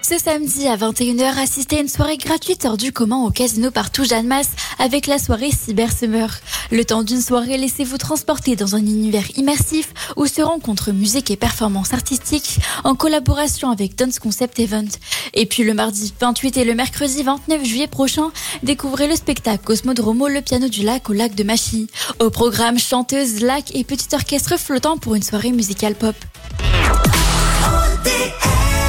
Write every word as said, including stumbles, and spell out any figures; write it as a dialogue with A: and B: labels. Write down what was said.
A: Ce samedi à vingt et une heures, assistez à une soirée gratuite hors du commun au Casino Partout Jeanne Masse avec la soirée Cyber Summer. Le temps d'une soirée, laissez-vous transporter dans un univers immersif où se rencontrent musique et performances artistiques en collaboration avec Dance Concept Event. Et puis le mardi vingt-huit et le mercredi vingt-neuf juillet prochain, découvrez le spectacle Cosmodromo, le piano du lac au lac de Machy. Au programme, chanteuse, lac et petit orchestre flottant pour une soirée musicale pop.